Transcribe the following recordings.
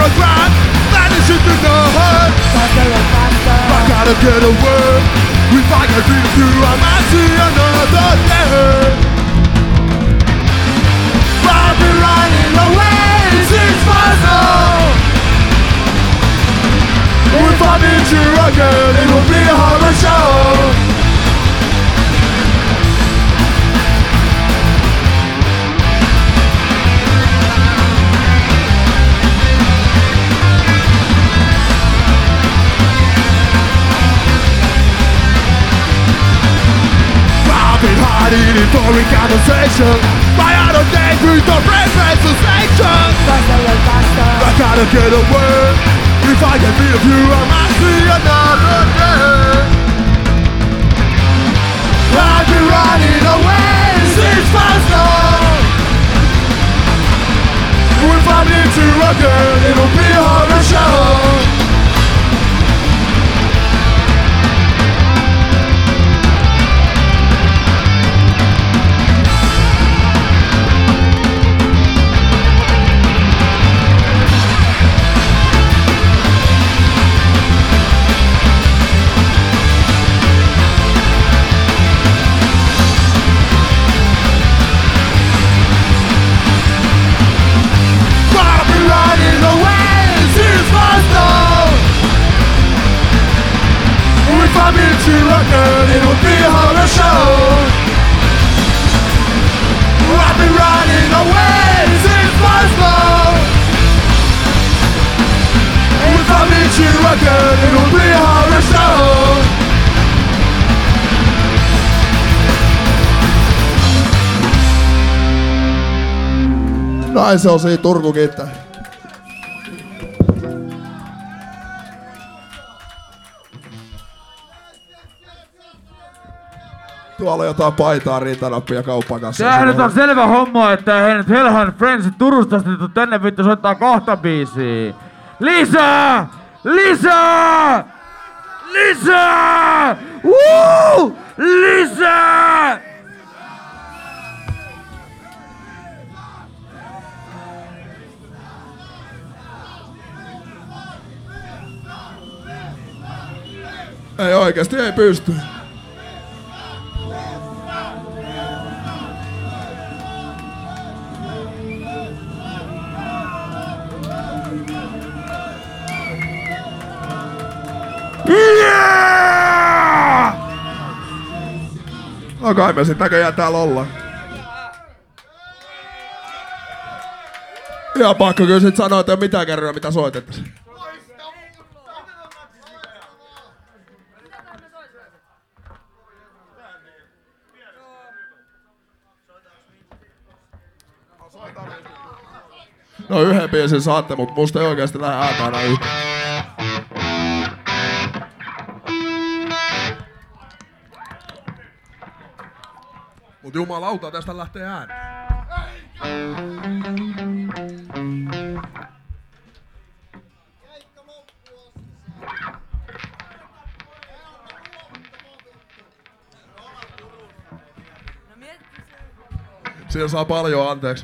a grind, vanish into the hood. I gotta get away. If I can beat you, I might see another day. I've been running away since months now. If I meet you again, it will be a horror show. In boring conversation, my out of date with the brand sensation. I gotta get away. If I can be with you, I might see another day. I've been running away since months now. If I meet you again, it'll be a horror show. If I meet you again, it'll be a horror show. I've been running away since months now. If I meet you again, it'll be a horror show. Näin se on siinä Turku kiittää. Tuolla jotain paitaa, riitanappia kaupan kanssa. Sehän nyt on selvä homma, että he nyt Hellhan Friendsit Turusta sitten tänne vittu soittaa 2 biisiä. Lisää! Lisää! Lisää! Woo! Lisää! Ei oikeesti, ei pysty. Yeah! No kai me sit näköjään täällä ollaan. Ihan pakko kyllä sit sanoa, että ei oo mitään kerroa mitä soitettais. No yhden biisin saatte, mut musta ei oikeesti lähde ääntä aina yhtään. Mut jumalauta, tästä lähtee ääni. Siinä saa paljon anteeksi.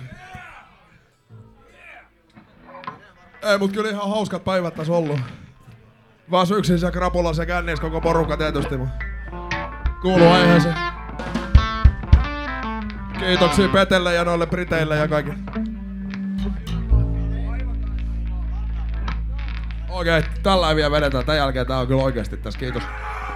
Ei mut kyllä ihan hauskat päivät tässä ollut. Vaan yksin se krapulassa ja kännissä koko porukka tietysti. Kuuluu aiheeseen. Kiitoksia Petelle ja noille Briteille ja kaikille. Okei, tällä vielä vedetään. Tän jälkeen tää on kyllä oikeesti tässä. Kiitos.